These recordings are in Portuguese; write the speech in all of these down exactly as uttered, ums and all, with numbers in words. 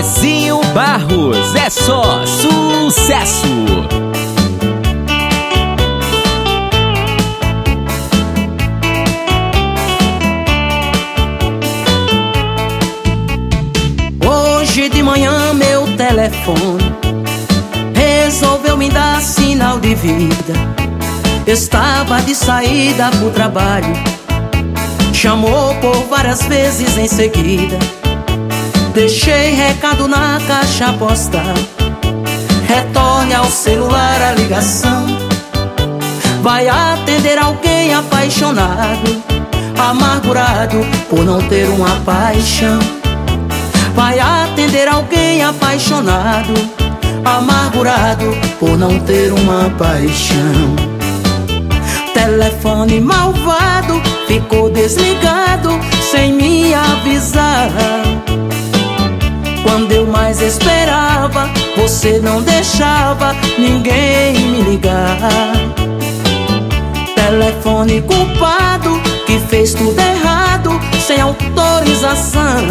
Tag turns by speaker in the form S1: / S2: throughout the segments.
S1: Zezinho Barros, é só sucesso.
S2: Hoje de manhã meu telefone resolveu me dar sinal de vida. Estava de saída pro trabalho, chamou por várias vezes em seguida. Deixei recado na caixa postal, retorne ao celular a ligação. Vai atender alguém apaixonado, amargurado por não ter uma paixão. Vai atender alguém apaixonado, amargurado por não ter uma paixão. Telefone malvado ficou desligado sem me avisar. Quando eu mais esperava, você não deixava ninguém me ligar. Telefone culpado que fez tudo errado sem autorização.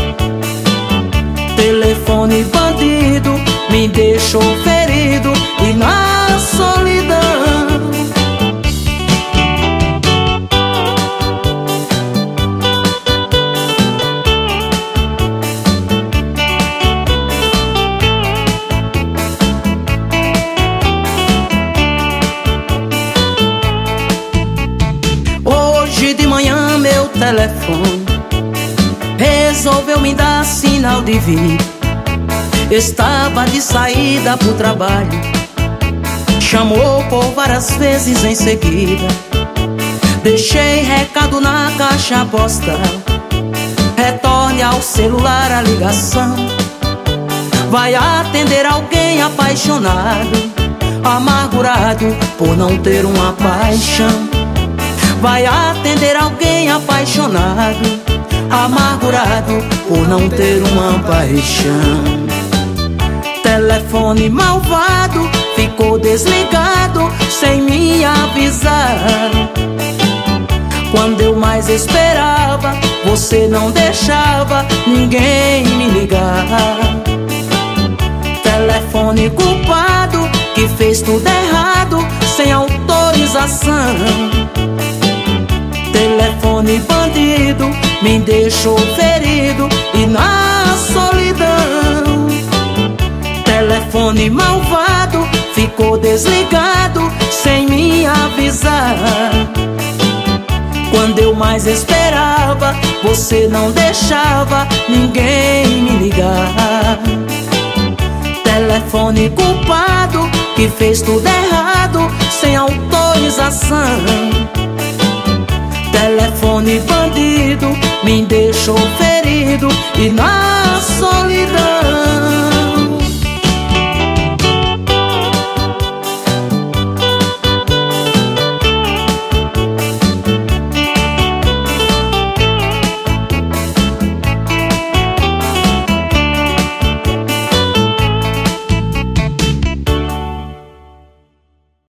S2: Telefone bandido me deixou ferido e na solidão. Hoje de manhã meu telefone resolveu me dar sinal de vida. Estava de saída pro trabalho, chamou por várias vezes em seguida. Deixei recado na caixa postal, retorne ao celular a ligação. Vai atender alguém apaixonado, amargurado por não ter uma paixão. Vai atender alguém apaixonado, amargurado por não ter uma paixão. Telefone malvado ficou desligado sem me avisar. Quando eu mais esperava, você não deixava ninguém me ligar. Telefone culpado que fez tudo errado sem autorização. Telefone bandido me deixou ferido e na solidão. Telefone malvado ficou desligado sem me avisar. Quando eu mais esperava, você não deixava ninguém me ligar. Telefone culpado que fez tudo errado sem autorização. Telefone bandido me deixou ferido e na solidão.